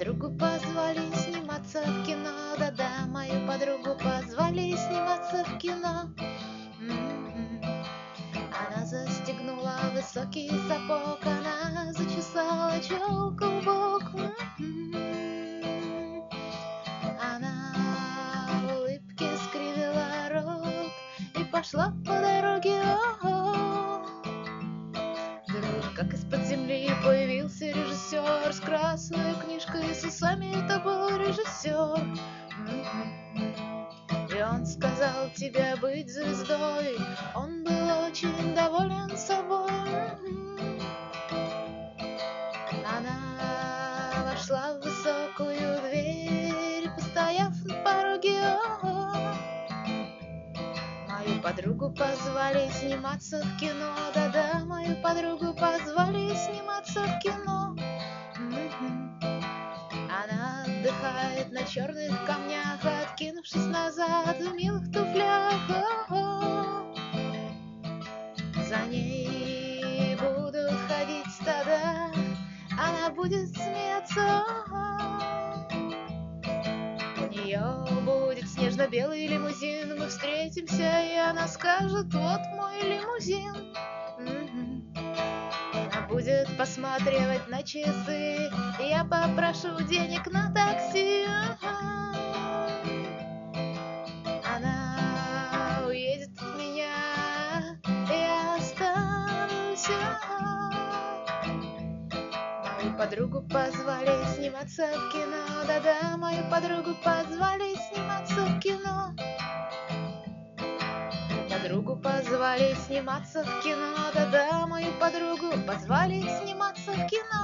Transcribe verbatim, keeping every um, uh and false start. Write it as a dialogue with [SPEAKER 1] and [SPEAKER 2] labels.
[SPEAKER 1] подругу позвали сниматься в кино, да-да, мою подругу позвали сниматься в кино. М-м. Она застегнула высокий сапог, она зачесала челку в бок. М-м. Она в улыбке скривила рот и пошла по дороге. О-о. Вдруг, как из-под земли, появился режиссер с красной книжкой, с усами, это был режиссер. М-м-м. И он сказал: тебе быть звездой. Он был очень доволен собой. М-м. Она вошла в высокую дверь, постояв на пороге. О-о. Мою подругу позвали сниматься в кино, да-да, мою подругу позвали сниматься в кино. М-м. Она отдыхает на черных камнях, откинувшись назад в милых туфлях. О-о. За ней будут ходить стада, она будет смеяться. О-о. У нее будет снежно-белый лимузин, мы встретимся, и она скажет: вот мой лимузин. М-м. Она будет посматривать на часы, и я попрошу денег на такси. Ага. Она уедет от меня, и я останусь. Ага. Мою подругу позвали сниматься в кино, да-да, мою подругу позвали сниматься в кино. Подругу позвали сниматься в кино, да-да, мою подругу позвали сниматься в кино.